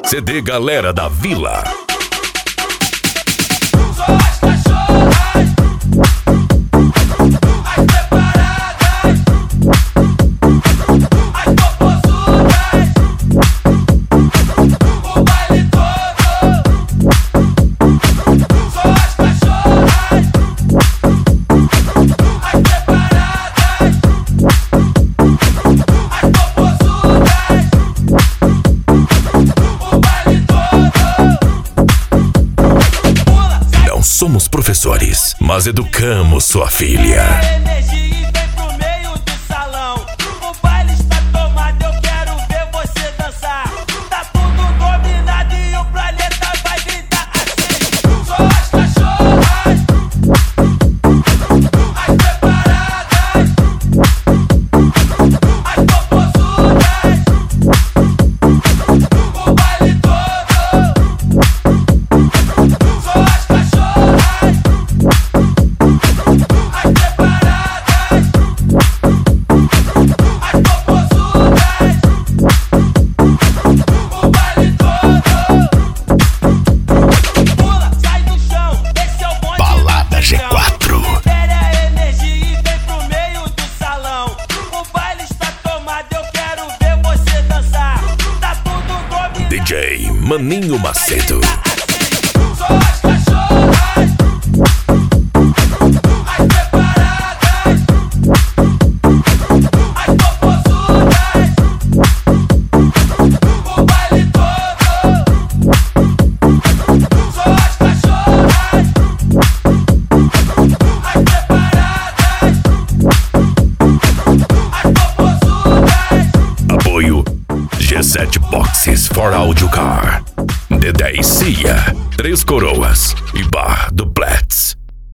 CD Galera da Vila. Somos professores, mas educamos sua filha. DJ Maninho Macedo. Apoio G7 Boxes for Audio Car, D10 Cia, Três Coroas e Bar do Platts.